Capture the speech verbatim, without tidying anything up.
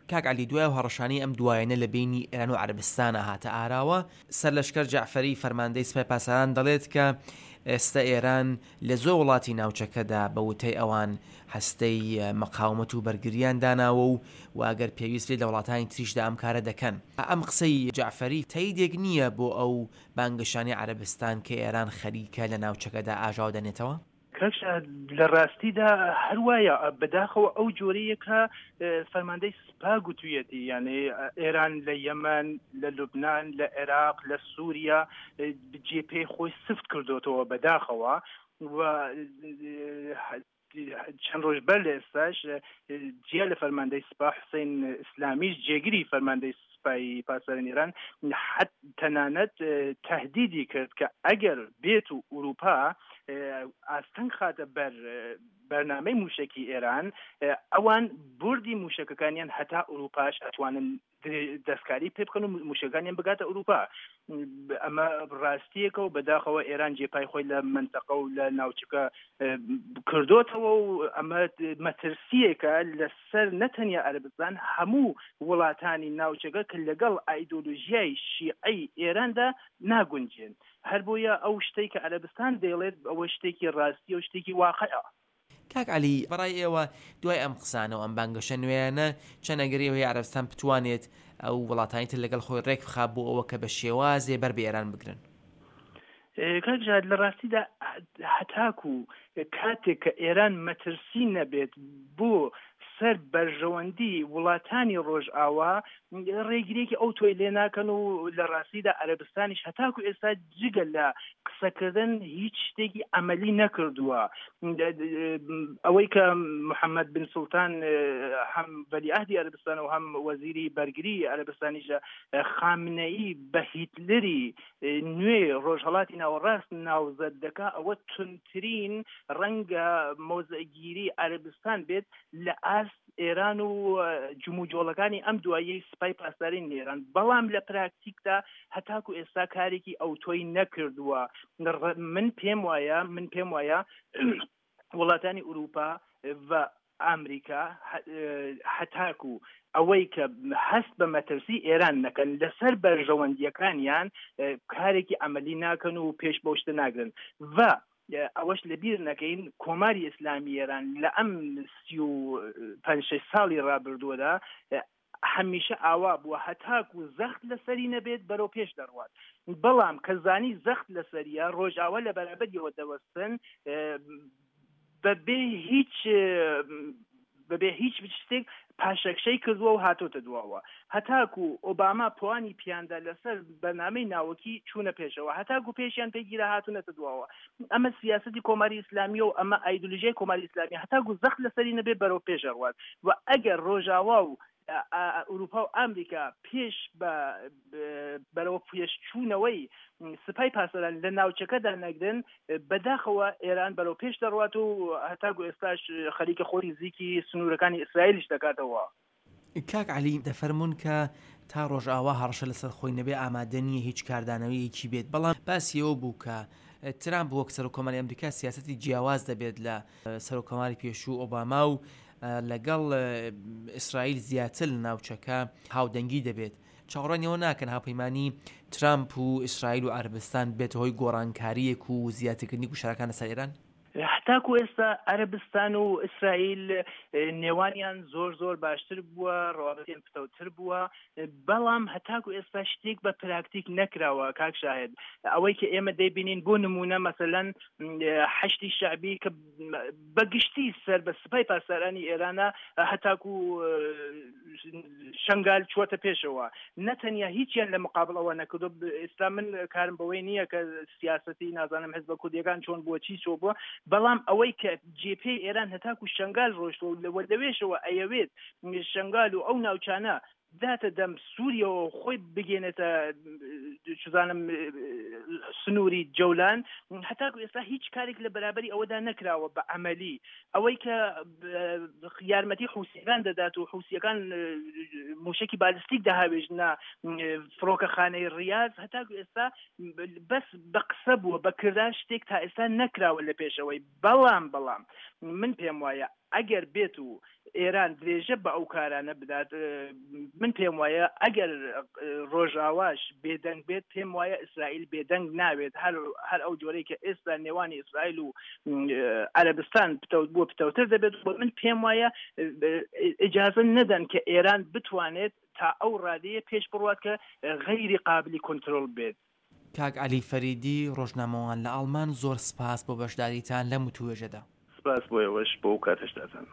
کاک عەلی دوای و هەڕەشانی ئەم دوایەنە لە بینی ئێران و عەرەبستانە هاتە ئاراوە. سەرلەشکەر جەعفەری فەرماندەی سوپای پاسەران دەڵێت کە ئێستا ئێران لە زۆر وڵاتی ناوچەکەدا بە وتەی ئەوان هەستەی مەقاومەت و بەرگریان داناوە و واگەر پێویست لە وڵاتانی تریشدا ئەم کارە دەکەن. ئەم قسەی جەعفەری تاییدێک نییە بۆ ئەو بانگەشانی عەرەبستان کە ئێران خەریکە لە ناوچەکەدا ئاژاو دەنێتەوە؟ کەکشە لە ڕاستیدا هەروایە بەداخەوە ئەو جۆرەیە کە فەرماندەی سوپا گوتوویەتی، یعنی ئێران لە یەمەن، لە لوبنان، لە عێراق، لە سووریا جێپێی خۆی سفت کردوتەوە بەداخەوە و چەند ڕۆژ بەر لە ئێستاش جیا لە فەرماندەی سوپا حوسێن ئیسلامیش جێگیری فەرماندەی سوپای پاسەرانی ئێران حەت تەنانەت تەهدیدی کرد کە ئەگەر بێت و ئوروپا ئاستەنگ خاتە بەر بەرنامەی موشکی ئێران، ئەوان بوردی موشکەکانیان هەتا ئوروپاش ئەتوانن دەستکاری پێ بکەن و موشکەکانیان بگاتە ئوروپا. ئەمە ڕاستیەکە و بەداخەوە ئێران جێپای خۆی لە منتەقە و لە ناوچەکە کردوتەوە و ئەمە مەترسیەکە لەسەر نەتەنیا عەرەبستان هەموو وڵاتانی ناوچەکە کە لەگەڵ ئایدۆلۆژیای شیعەی ئێراندا ناگونجێن. هەر بۆیە ئەو شتێک کە عەرەبستان دەیڵێت ئەوە شتێکی ڕاستی و شتێکی واقعە. کاک عەلی، بەڕای ئێوە دوای ئەم قسانە و ئەم بانگەشە نوێیانە چەند ئەگەری ئەوەی عەرەبستان بتوانێت ئەو وڵاتانی تر لەگەڵ خۆی ڕێک بخات بۆ ئەوە کە بە شێوازێ بەر بە ئێران بگرن؟ کاکجاد لە ڕاستیدا هەتاکو کاتێک کە ئێران مەترسی نەبێت بۆ سەر بەرژەوەندی وڵاتانی ڕۆژئاوا ڕێگریەکی ئەو تۆی لێ ناکەن و لە ڕاستیدا عەرەبستانیش هەتاکو ئێستا جگە لە قسەکردن هیچ شتێکی ئەمەلی نەکردووە. ئەوەی کە محەممەد بن سوڵتان هەم وەلیعەهدی عەرەبستان و هەم وەزیری بەرگری عەرەبستانیشە خامنەئی بە هیتلەری نوێ ڕۆژهەڵاتی ناوەڕاست ناوزەد دەکا، ئەوە تونترین ڕەنگە مۆزەگیری عەرەبستان بێت لە ئاست ئێران و جموجۆڵەکانی ئەم دوایەی سوپای پاسدارانی ئێران. بەڵام لە پراکتیکدا هەتاکو ئێستا کارێکی ئەو تۆی نەکردووە. من پێم وایە من پێم وایە وڵاتانی ئوروپا و ئەمریکا هەتاکو ئەوەی کە هەست بە مەترسی ئێران نەکەن لەسەر بەرژەوەندیەکانیان کارێکی ئەمەلی ناکەن و پێش بۆ شتە ناگرن. و ئەوەش لەبیر نەکەین کۆماری ئیسلامی ئێران لە ئەم سی و پەنج شەش ساڵی ڕابردووەدا هەمیشە ئاوا بووە هەتاکو زەخت لەسەری نەبێت بەرەو پێش دەڕوات. بەڵام کە زانی زەخت لەسەریە ڕۆژئاوا لە بەرابەریەوە دەوەستن بەبێ هیچ بەبێ هیچ شتێک پاشەکشەی کردووە و هاتۆتە دواوە. هەتاکو ئۆباما پوانی پیاندا لەسەر بەرنامەی ناوەکی چوونە پێشەوە، هەتاکو پێشیان پێگیرە هاتوونەتە دواوە. ئەمە سیاسەتی کۆماری ئیسلامیە و ئەمە ئایدۆلۆژیای کۆماری ئیسلامی هەتاکو زەخت لەسەری نەبێت بەرەو پێش دەڕوات. و ئەگەر ڕۆژاوا و ئوروپا و ئەمریکا پێش بەرەوە پێشچوونەوەی سپای پاسەران لە ناوچەکەدا نەگرن، بەداخەوە ئێران بەرەو پێش دەڕوات و هەتاکو ئێستاش خەریکە خۆری زیکی سنوورەکانی ئیسرائیلیش دەکاتەوە. کاک عەلی، دەفەرمون کە تا ڕۆژئاوا هەڕەشە لەسەر خۆی نەبێ ئامادە نییە هیچ کاردانەوەیەکی بێت، بەڵام باسیەوە بوو کە ترامپ وەک سەرۆکۆماری ئەمریکا سیاسەتی جیاواز دەبێت لە سەرۆکۆماری پێشوو ئۆباما و لەگەڵ ئیسرائیل زیاتر لە ناوچەکە هاودەنگی دەبێت. چاوەڕوانیەوە ناکەن هاوپەیمانی ترامپ و ئیسرائیل و عەرەبستان بێت هۆی گۆڕانکاریەک و زیاترکردنی گوشارەکان لەسەر ئێران؟ هەتاکو ئێستا عەرەبستان و ئیسرائیل نێوانیان زۆر زۆر باشتر بووە، ڕەوابەتیان پتەوتر بووە، بەڵام هەتاکو ئێستا شتێک بە پراکتیک نەکراوە. کاک شاهد، ئەوەی کە ئێمە دەیبینین بۆ نمونە مەسەلەن حەشتی شەعبی کە بەگشتی سەر بە سوپای پاسدارانی ئێرانە هەتاکو شنگال چوەتە پێشەوە، نەتەنیا هیچیان لە مقابڵەوە نەکردو. ئێستا من کارم بەوەی نییە کە سیاسەتی نازانم حزبە کوردیەکان چۆن بووە چی چۆ بووە، بەڵام ئەوەی کە جێپێی ئێران هەتاکو شنگال ڕۆشتەوە لەوە لەوێشەوە ئەیەوێت شنگال و ئەو ناوچانە داتە دەم سووریەوە خۆی بگێنێتە چزانم سنووری جەولان، هەتاکو ئێستا هیچ کارێک لە بەرابەری ئەوەدا نەکراوە بە عەمەلی. ئەوەی کە یارمەتی حوسیەکان دەدات و حوسیەکان موشکی بالستیک دەهاوێژنە فڕۆکەخانەی ڕیاض، هەتاکو ئێستا بەس بە قسە بووە، بە کردار شتێک تا ئێستا نەکراوە لە پێشەوەی. بەڵام بەڵام من پێم وایە ئەگەر بێت و ئێران درێژە بە ئەو کارانە بدات من پێم وایە ئەگەر ڕۆژاواش بێدەنگ بێت پێم وایە ئیسرائیل بێدەنگ ناوێت هەر ئەو جۆرەی کە ئێستا نێوانی ئیسرائیل و عەرەبستان بووە پتەوتر دەبێت بۆ من پێم وایە ئیجازە نەدەن کە ئێران بتوانێت تا ئەو ڕادەیە پێش بڕوات کە غەیری قابلی کۆنترۆل بێت. کاک عەلی فەریدی ڕۆژنامەوان لە ئاڵمان زۆر سپاس بۆ بەشداریتان لە متوێژەدا. سپاس بۆ ئێوەش بۆ کاتەشتاتان.